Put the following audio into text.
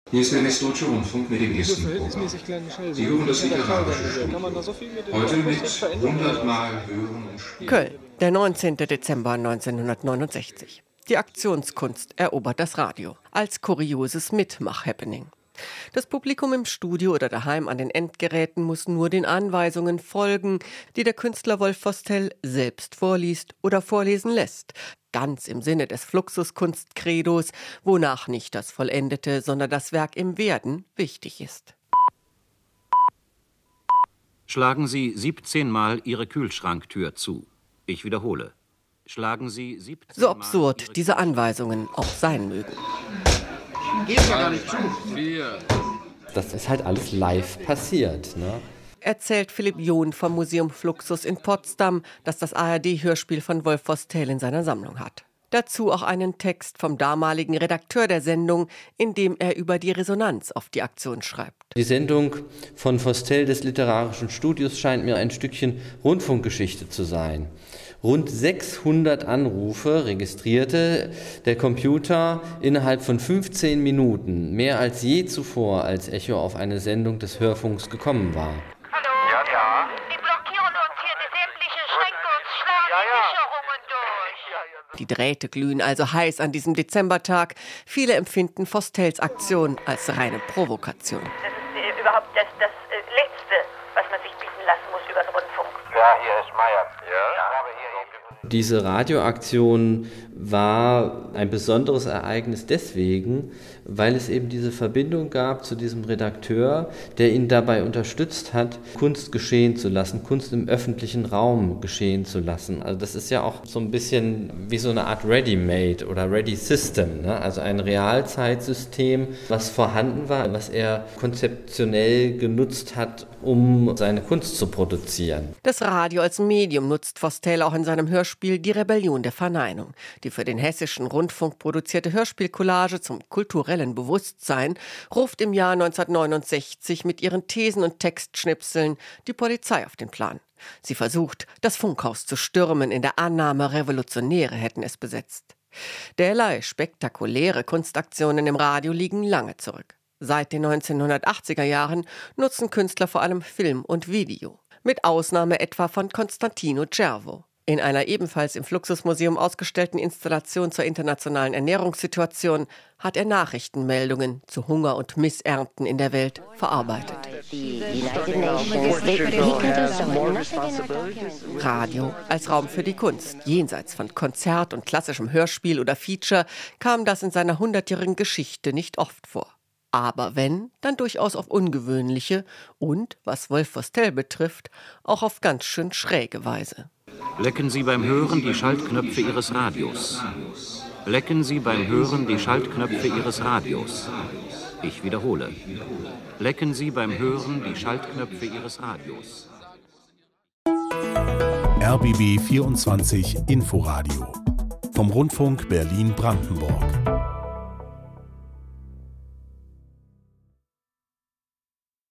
Hier ist der Westdeutsche Rundfunk mit dem ersten Programm. Sie hören das literarische Studio. Heute mit 100 Mal hören und spielen. Köln, der 19. Dezember 1969. Die Aktionskunst erobert das Radio als kurioses Mitmach-Happening. Das Publikum im Studio oder daheim an den Endgeräten muss nur den Anweisungen folgen, die der Künstler Wolf Vostell selbst vorliest oder vorlesen lässt. Ganz im Sinne des Fluxuskunst-Credos, wonach nicht das Vollendete, sondern das Werk im Werden wichtig ist. Schlagen Sie 17 Mal Ihre Kühlschranktür zu. Ich wiederhole. Schlagen Sie 17 So absurd diese Anweisungen auch sein mögen. Geht ja gar nicht zu. Das ist halt alles live passiert, ne? Erzählt Philipp John vom Museum Fluxus in Potsdam, das das ARD-Hörspiel von Wolf Vostell in seiner Sammlung hat. Dazu auch einen Text vom damaligen Redakteur der Sendung, in dem er über die Resonanz auf die Aktion schreibt. Die Sendung von Vostell des Literarischen Studios scheint mir ein Stückchen Rundfunkgeschichte zu sein. Rund 600 Anrufe registrierte der Computer innerhalb von 15 Minuten, mehr als je zuvor, als Echo auf eine Sendung des Hörfunks gekommen war. Hallo? Ja. Die blockieren uns hier die sämtlichen Schränke und schlagen die Sicherungen durch. Die Drähte glühen also heiß an diesem Dezembertag. Viele empfinden Vostells Aktion als reine Provokation. Das ist überhaupt das Letzte, was man sich bieten lassen muss über den Rundfunk. Ja, hier ist Meier. Ja? Diese Radioaktion war ein besonderes Ereignis deswegen, weil es eben diese Verbindung gab zu diesem Redakteur, der ihn dabei unterstützt hat, Kunst geschehen zu lassen, Kunst im öffentlichen Raum geschehen zu lassen. Also das ist ja auch so ein bisschen wie so eine Art Ready-Made oder Ready-System, ne? Also ein Realzeitsystem, was vorhanden war, was er konzeptionell genutzt hat, um seine Kunst zu produzieren. Das Radio als Medium nutzt Vostell auch in seinem Hörspiel Die Rebellion der Verneinung. Die für den Hessischen Rundfunk produzierte Hörspielcollage zum kulturellen Bewusstsein ruft im Jahr 1969 mit ihren Thesen und Textschnipseln die Polizei auf den Plan. Sie versucht, das Funkhaus zu stürmen, in der Annahme, Revolutionäre hätten es besetzt. Derlei spektakuläre Kunstaktionen im Radio liegen lange zurück. Seit den 1980er Jahren nutzen Künstler vor allem Film und Video. Mit Ausnahme etwa von Constantino Cervo. In einer ebenfalls im Fluxusmuseum ausgestellten Installation zur internationalen Ernährungssituation hat er Nachrichtenmeldungen zu Hunger und Missernten in der Welt verarbeitet. Radio als Raum für die Kunst. Jenseits von Konzert und klassischem Hörspiel oder Feature kam das in seiner 100-jährigen Geschichte nicht oft vor. Aber wenn, dann durchaus auf ungewöhnliche und, was Wolf Vostell betrifft, auch auf ganz schön schräge Weise. Lecken Sie beim Hören die Schaltknöpfe Ihres Radios. Lecken Sie beim Hören die Schaltknöpfe Ihres Radios. Ich wiederhole. Lecken Sie beim Hören die Schaltknöpfe Ihres Radios. RBB 24 Inforadio vom Rundfunk Berlin-Brandenburg.